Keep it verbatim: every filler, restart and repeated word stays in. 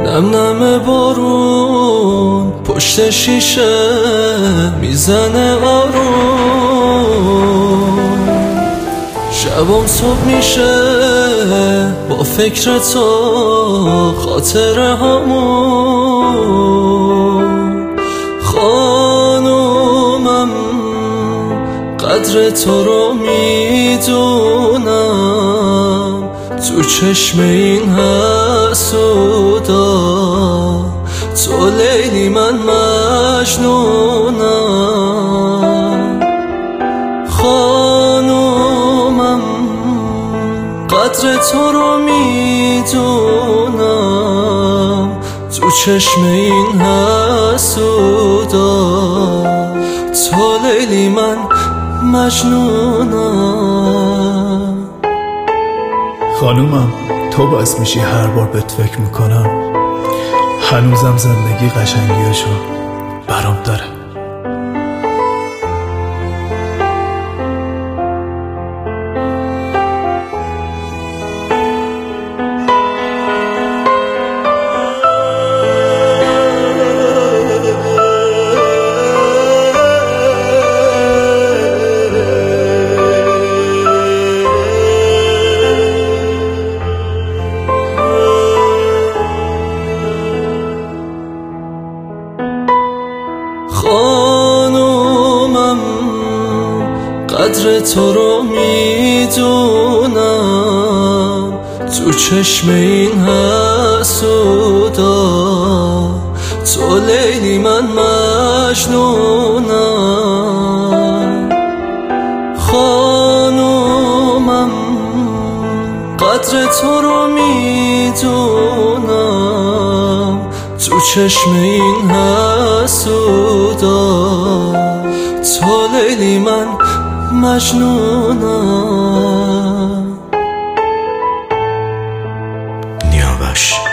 نم نم بارون پشت شیشه میزنه آروم، شبم صبح میشه با فکر تو خاطره همون. خانومم قدر تو رو میدونم، تو چشم این حسودا تو لیلی من مجنونم. خانومم قدر تو رو میدونم، تو چشم این حسودا تو لیلی من مجنونم. خانومم تو باعث میشی هر بار بهت فکر میکنم، هنوزم زندگی قشنگیاشو برام داره. خانومم قدر تو رو میدونم، تو چشم این حسودا تو لیلی من مجنونم. خانومم قدر تو رو میدونم، تو چشم این حسودا تو لیلی من مجنونم. نیاوش